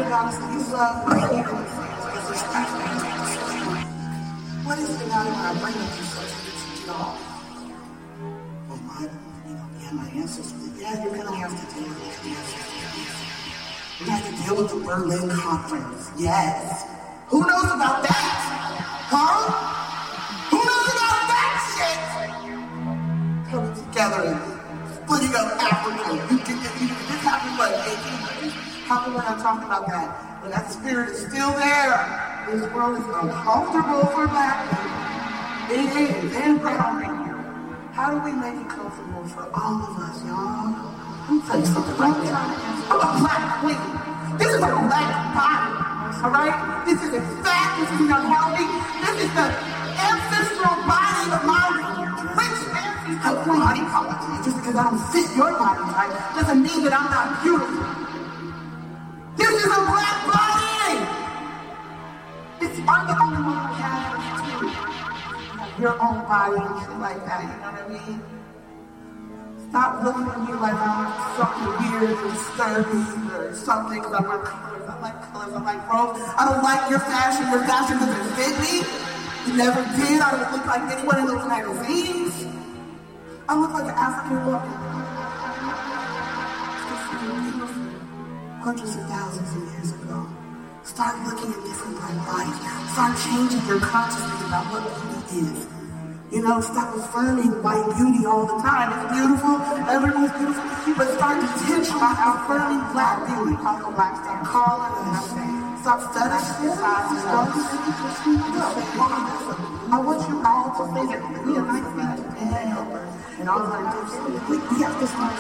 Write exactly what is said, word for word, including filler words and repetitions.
honestly, you love people. What is the matter when I bring up you such a big dog? Well, my, you know, yeah, my ancestors, yeah, you're gonna have to deal with it. You're gonna have to deal with the Berlin Conference. Yes. Who knows about that? Huh? Who knows about that shit? Coming together and splitting up Africa. You can, you, this happened, what, eighteen hundreds? How come we're not talking about that? When that spirit is still there, this world is uncomfortable for black people. It is, and brown people. How do we make it comfortable for all of us, y'all? Let me tell you something right now. I'm a black queen. This is a black body, all right? This isn't fat, this isn't unhealthy. This is the ancestral body of my rich ancestral body policy. Just because I don't fit your body type doesn't mean that I'm not beautiful. This is a black body! It's I'm the only one who has it. You have your own body and shit like that, you know what I mean? Stop looking at me like I'm something weird or disturbing or something because I wear colors. I like colors, I like robes. I don't like your fashion. Your fashion doesn't fit me. You never did. I don't look like anyone in those magazines. I look like an African woman. Hundreds of thousands of years ago. Start looking at different black bodies. Start changing your consciousness about what beauty is. You know, stop affirming white beauty all the time. It's beautiful, everyone's beautiful, but start intentionally affirming black beauty. Stop calling it, stop fetishizing it. I want you all to think that we are not going to and all of our gifts. We have to start